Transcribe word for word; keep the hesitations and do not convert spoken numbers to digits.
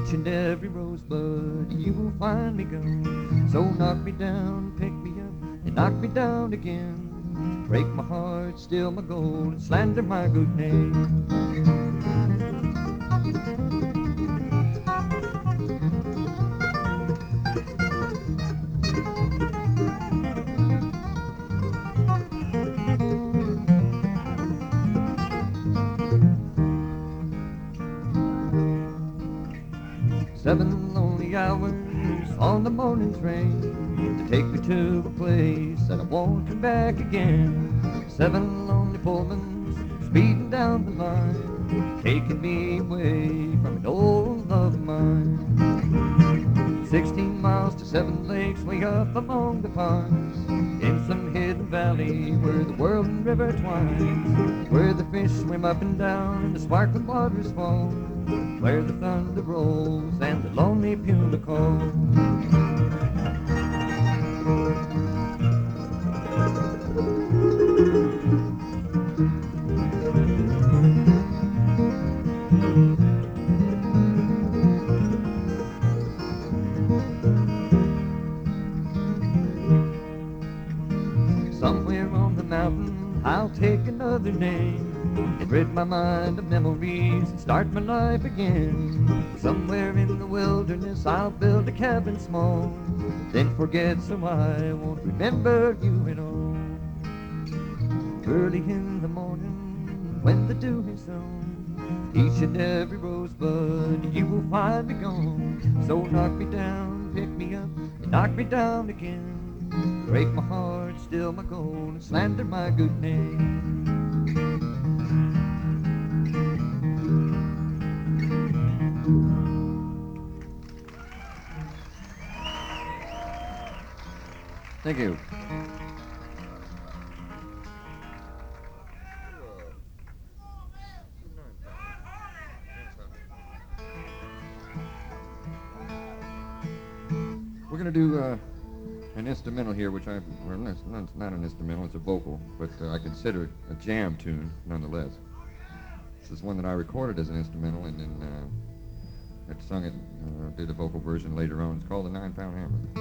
Each and every rosebud you will find me gone. So knock me down, pick me up, and knock me down again. Break my heart, steal my gold, and slander my good name. Seven lonely hours on the morning train to take me to a place that I won't come back again. Seven lonely Pullmans speeding down the line, taking me away from an old love of mine. Sixteen miles to Seven Lakes, way up among the pines, in some hidden valley where the world and river twines, where the fish swim up and down and the sparkling waters fall, where the thunder rolls and the lonely puma calls. Somewhere on the mountain I'll take another name and rid my mind of memories and start my life again. Somewhere in the wilderness I'll build a cabin small, then forget so I won't remember you at all. Early in the morning when the dew is on, each and every rosebud you will find me gone. So knock me down, pick me up, and knock me down again. Break my heart, steal my gold, and slander my good name. Thank you. We're going to do uh, an instrumental here, which I, well, it's not, it's not an instrumental, it's a vocal, but uh, I consider it a jam tune nonetheless. This is one that I recorded as an instrumental and then uh, I sung it, uh, did a vocal version later on. It's called the Nine Pound Hammer.